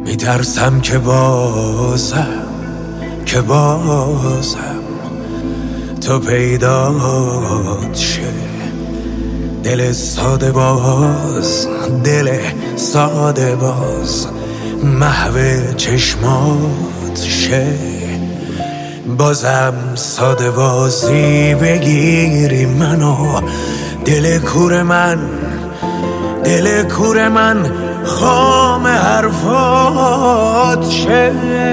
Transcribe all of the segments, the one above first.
میترسم که بازم تو پیدات شه. دل ساده باز محو چشمات شه. بازم ساده بازی بگیری منو، دل کور من خام حرفات شه.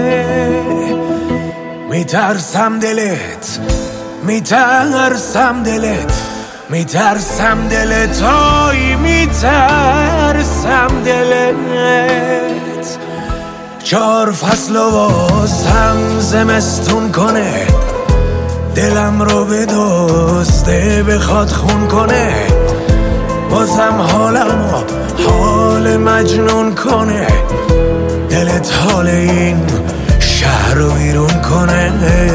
میترسم دلت آی میترسم دلت. 4 فصل و واسم زمستون کنه، دلم رو به دزده بخواد خون کنه. بازم حالمو حال مجنون کنه، دلت حال این شهر رو ویرون کنه.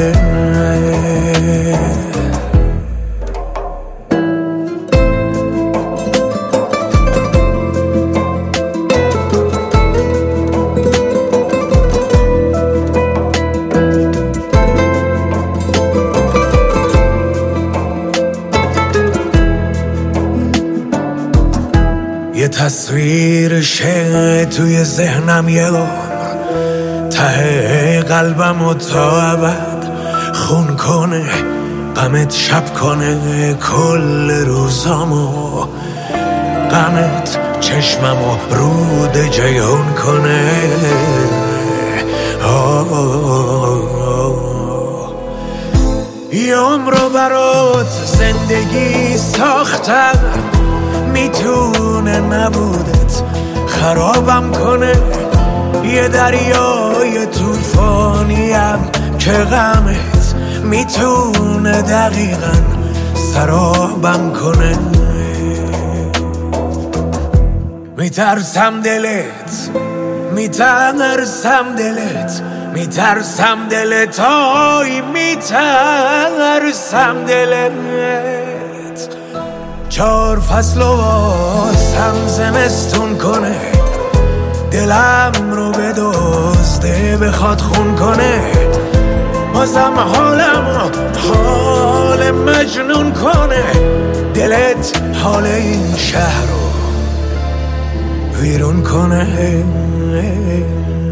یه تصویر شه توی ذهنم یه ته قلبم و تا ابد خون کنه. غمت شب کنه کل روزامو، غمت چشممو رود جیون کنه. یه عمرو برات زندگی ساختم، میتونه نبودت خرابم کنه. یه دریای طوفانیم که غمت میتونه دقیقاً سرابم کنه. میترسم دلت آی میترسم دلت. 4 فصل و واسم زمستون کنه، دلم رو به دزده بخواد خون کنه. بازم حالمو حال مجنون کنه، دلت حال این شهر رو ویرون کنه.